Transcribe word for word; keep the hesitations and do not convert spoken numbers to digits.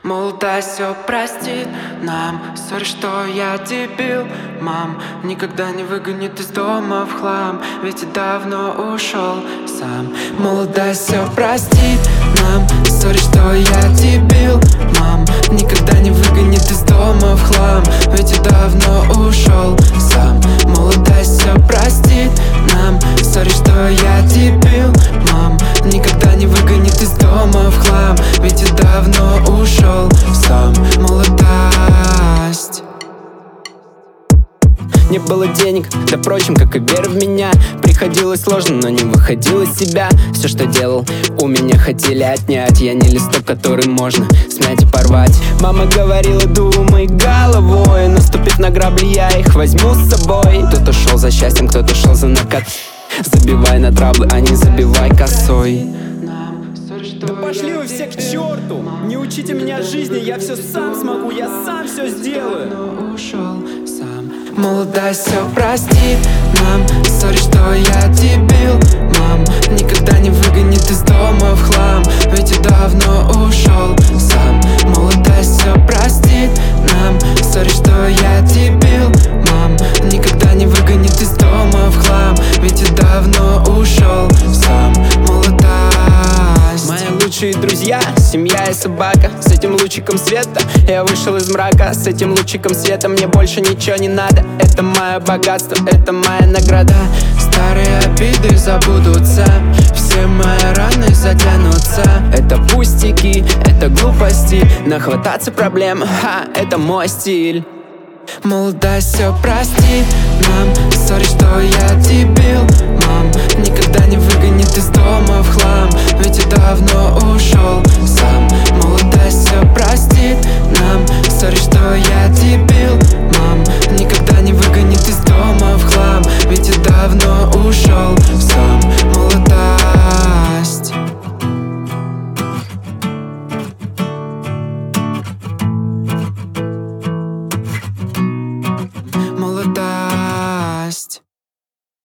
Молодость все простит нам. Сори, что я дебил. Мам никогда не выгонит из дома в хлам, ведь я давно ушел сам. Молодость все простит нам. Сори, что я дебил. Мам никогда не выгонит из дома в хлам, ведь я давно ушел сам. Молодость все простит нам. Сори, что я дебил. Мам никогда не выгонит из дома в хлам, ведь я давно ушел сам. Молодость. Не было денег, да впрочем, как и вера в меня. Приходилось сложно, но не выходил из себя. Все, что делал, у меня хотели отнять. Я не листок, который можно смять и порвать. Мама говорила, думай головой. Наступив на грабли, я их возьму с собой. Кто-то шел за счастьем, кто-то шел за накат. Забивай на траблы, а не забивай косой. Да пошли вы все к черту! Не учите меня жизни, я все сам смогу, я сам все сделаю. Ушел сам. Молодость все простит нам. Сори, что я дебил. Мам никогда не выгонит из дома в хлам, ведь я давно ушел сам. Молодость все простит нам. Сори, что я дебил. Мам никогда не выгонит из дома в хлам, ведь я давно ушел сам. Молодость. Мои лучшие друзья, семья и собака. С этим лучиком света я вышел из мрака. С этим лучиком света мне больше ничего не надо. Это мое богатство, это моя награда. Старые обиды забудутся, все мои раны затянутся. Это пустяки, это глупости. Нахвататься проблем, ха, это мой стиль. Молодость все простит нам. Сори, что я дебил. Мам никогда не выгонит из дома в хлам, ведь я давно ушел сам. Молодость все